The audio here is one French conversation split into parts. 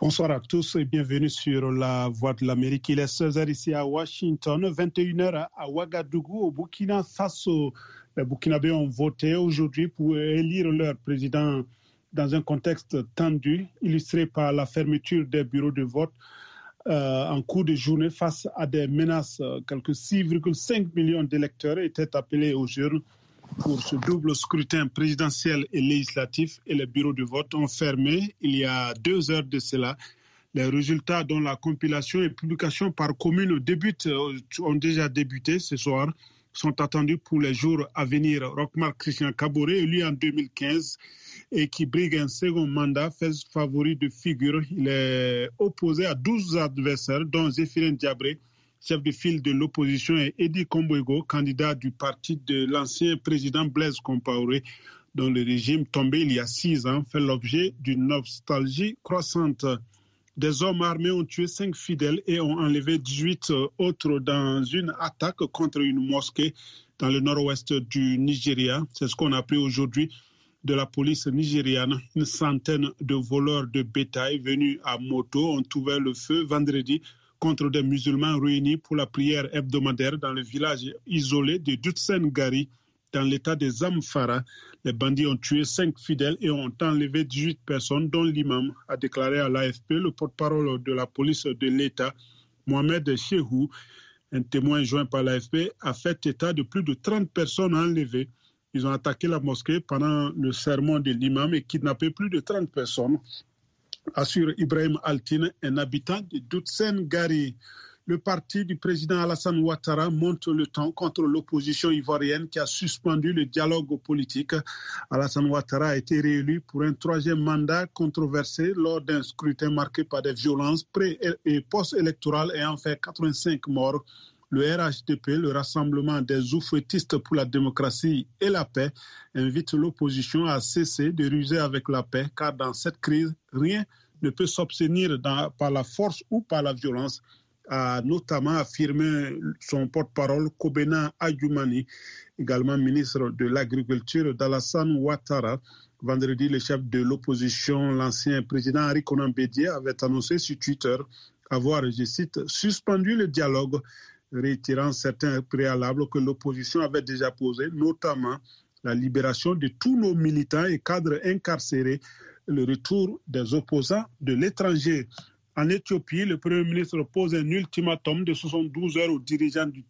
Bonsoir à tous et bienvenue sur la Voix de l'Amérique. Il est 16h ici à Washington, 21h à Ouagadougou, au Burkina Faso. Les Burkinabés ont voté aujourd'hui pour élire leur président dans un contexte tendu, illustré par la fermeture des bureaux de vote en cours de journée face à des menaces. Quelques 6,5 millions d'électeurs étaient appelés aux urnes pour ce double scrutin présidentiel et législatif, et les bureaux de vote ont fermé il y a 2 heures de cela. Les résultats dont la compilation et publication par commune ont déjà débuté ce soir, sont attendus pour les jours à venir. Rochmark Christian Kaboré, élu en 2015 et qui brigue un second mandat, fait favori de figure. Il est opposé à 12 adversaires, dont Zéphirin Diabré, chef de file de l'opposition, et Edi Kombouego, candidat du parti de l'ancien président Blaise Compaoré, dont le régime tombé il y a 6 ans fait l'objet d'une nostalgie croissante. Des hommes armés ont tué 5 fidèles et ont enlevé 18 autres dans une attaque contre une mosquée dans le nord-ouest du Nigeria. C'est ce qu'on a appris aujourd'hui de la police nigériane. Une centaine de voleurs de bétail venus à moto ont ouvert le feu vendredi contre des musulmans réunis pour la prière hebdomadaire dans le village isolé de Dutsen Gari, dans l'état de Zamfara. Les bandits ont tué 5 fidèles et ont enlevé 18 personnes, dont l'imam, a déclaré à l'AFP le porte-parole de la police de l'État, Mohamed Chehou. Un témoin joint par l'AFP a fait état de plus de 30 personnes enlevées. Ils ont attaqué la mosquée pendant le sermon de l'imam et kidnappé plus de 30 personnes, assure Ibrahim Altine, un habitant de Dutsen Gari. Le parti du président Alassane Ouattara monte le temps contre l'opposition ivoirienne qui a suspendu le dialogue politique. Alassane Ouattara a été réélu pour un 3e mandat controversé lors d'un scrutin marqué par des violences pré- et post-électorales ayant fait 85 morts. Le RHDP, le Rassemblement des oufouettistes pour la démocratie et la paix, invite l'opposition à cesser de ruser avec la paix, car dans cette crise, rien ne peut s'obtenir par la force ou par la violence, a notamment affirmé son porte-parole Kobena Adjoumani, également ministre de l'Agriculture d'Alassane Ouattara. Vendredi, le chef de l'opposition, l'ancien président Henri Konan Bédié, avait annoncé sur Twitter avoir, je cite, suspendu le dialogue, réitérant certains préalables que l'opposition avait déjà posés, notamment la libération de tous nos militants et cadres incarcérés, le retour des opposants de l'étranger. En Éthiopie, le Premier ministre pose un ultimatum de 72 heures aux dirigeants du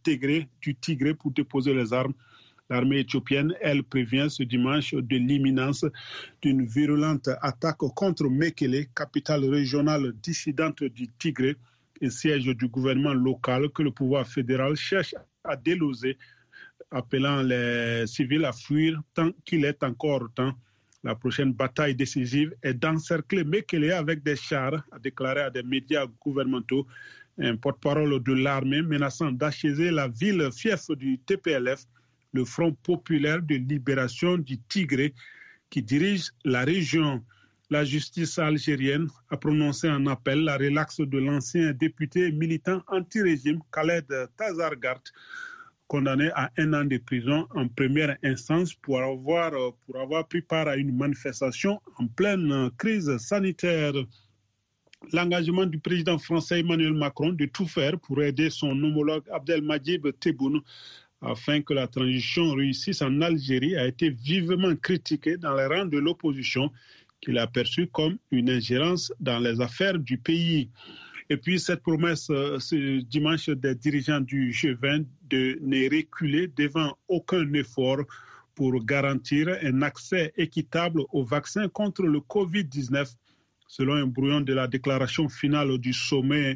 Tigré pour déposer les armes. L'armée éthiopienne, elle, prévient ce dimanche de l'imminence d'une virulente attaque contre Mekele, capitale régionale dissidente du Tigré et siège du gouvernement local que le pouvoir fédéral cherche à déloger, appelant les civils à fuir tant qu'il est encore temps. La prochaine bataille décisive est d'encercler Mekele avec des chars, a déclaré à des médias gouvernementaux un porte-parole de l'armée menaçant d'achever la ville fief du TPLF, le Front populaire de libération du Tigré, qui dirige la région. La justice algérienne a prononcé en appel la relaxe de l'ancien député et militant anti-régime Khaled Tazargart, condamné à 1 an de prison en première instance pour avoir pris part à une manifestation en pleine crise sanitaire. L'engagement du président français Emmanuel Macron de tout faire pour aider son homologue Abdelmadjid Tebboune afin que la transition réussisse en Algérie a été vivement critiqué dans les rangs de l'opposition, qu'il a perçu comme une ingérence dans les affaires du pays. Et puis cette promesse ce dimanche des dirigeants du G20 de ne reculer devant aucun effort pour garantir un accès équitable aux vaccins contre le Covid-19, selon un brouillon de la déclaration finale du sommet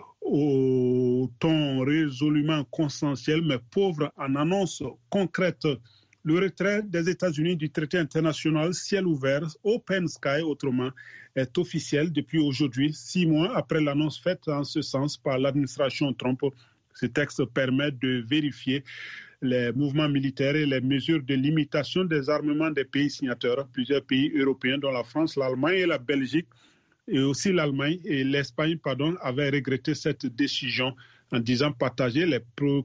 au ton résolument consensuel mais pauvre en annonces concrètes. Le retrait des États-Unis du traité international ciel ouvert, Open Sky autrement, est officiel depuis aujourd'hui, 6 mois après l'annonce faite en ce sens par l'administration Trump. Ce texte permet de vérifier les mouvements militaires et les mesures de limitation des armements des pays signataires. Plusieurs pays européens, dont la France, l'Allemagne et la Belgique, et aussi l'Allemagne et l'Espagne, avaient regretté cette décision en disant partager les préoccupations